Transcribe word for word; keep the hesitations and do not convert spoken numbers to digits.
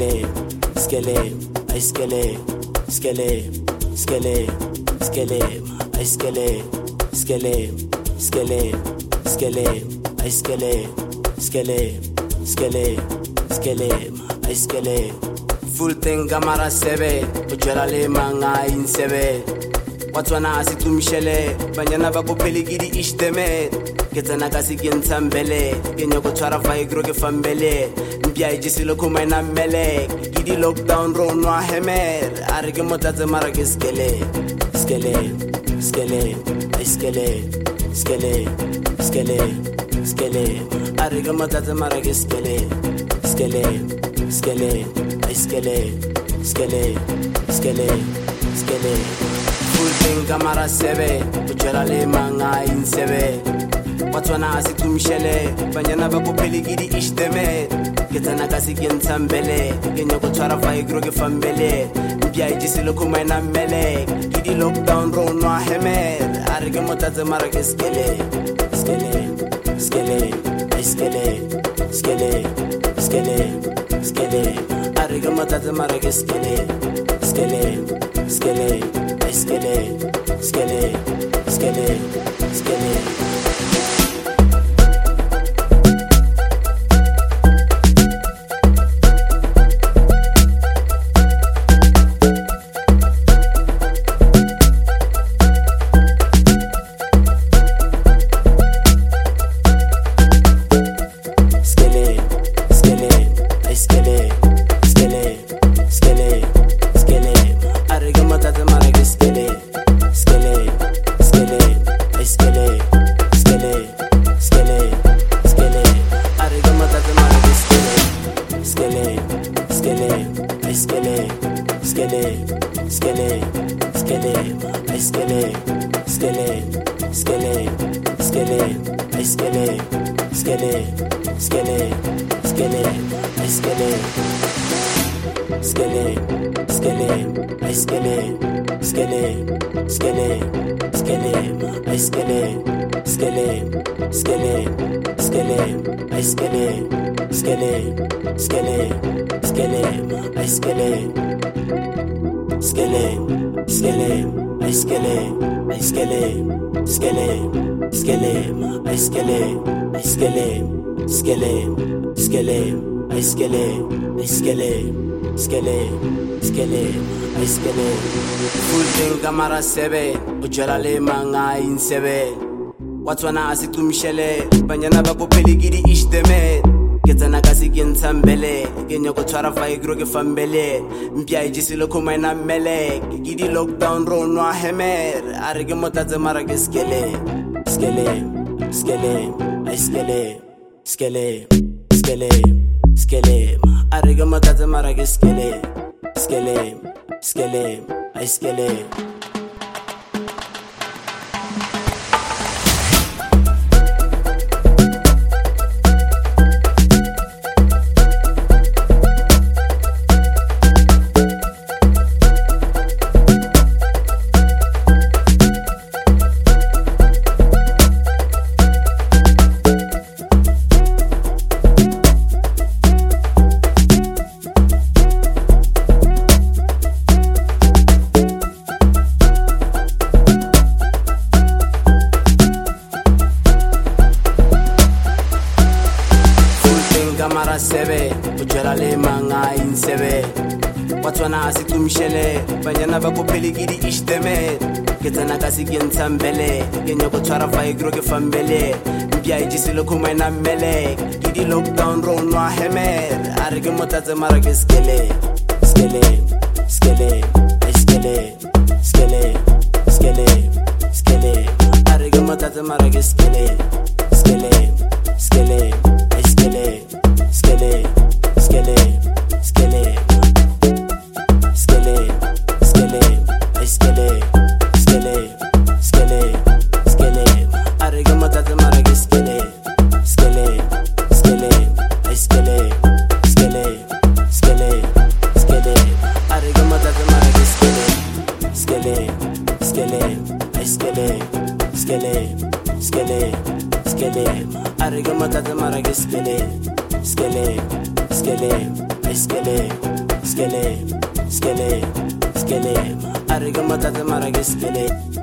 skele, skele, ay skele, skele, skele, skele, ay skele, skele, skele, skele, ay skele, skele, skele, skele, ay skele. Full thing gamara sebe, ujala le manga insebe. Watwana asitumshele, banyana bako peligiri ishteme. Getana kasi gentambele, genyo ko twara fai groge fambele. Mbia ijisilo kumaina mele, gidi lockdown ro no hemer. Arige motaze marage skele, skele, skele, ay skele, skele, skele, skele. Arige motaze marage skele, skele, skele, ay skele, skele, skele, skele. Full thing kamara sebe, ujala le manga insebe. Watwana asitumshele, banyana bako peligiri ishteme. Getana kasi gentambele, genyo ko twara fai groge fambele. Mbia ijisilo kumaina mele, gidi lockdown ro no hemer. Arige motaze marage skele, skele, skele, ay skele, skele, skele, skele. Arige motaze marage skele, skele, skele, ay skele, skele, skele, skele. Gamara sebe, ujala le manga insebe. Watwana asitumshele, banyana bako peligiri ishteme. Getana kasi gentambele, genyo ko twara fai groge fambele. Mbia ijisilo kumaina mele, gidi lockdown ro no hemer. Arige motaze marage skele, skele, skele, ay skele, skele, skele, skele. Arige motaze marage skele, skele, skele, ay skele. Banyana bako peligiri ishteme. Getana kasi gentambele, genyo ko twara fai groge fambele. Mbia ijisilo kumaina mele, gidi lockdown ro no hemer. Arige motaze marage skele, skele, skele, ay skele, skele, skele, skele. Arige motaze marage skele, skele, skele, ay skele, skele, skele, skele. Skele, skele, skele, iskele, iskele, iskele, iskele. Arigama tata marag iskele.